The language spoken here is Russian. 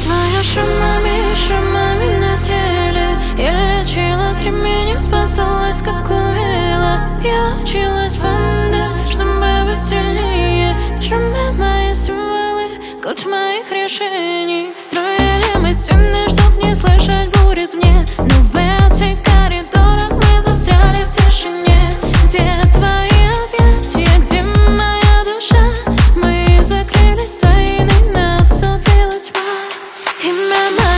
Моя шрамами на теле. Я лечилась ремнем, спасалась, как умела. Я училась банда, чтобы быть сильнее. Шрамы мои символы, код моих решений. Строили мы стены, чтоб не слышать бурь извне. Но в этих коридорах мы застряли в тишине. Где твои объятия, где моя душа? Мы закрылись тайной, наступила тьма. Имя мое.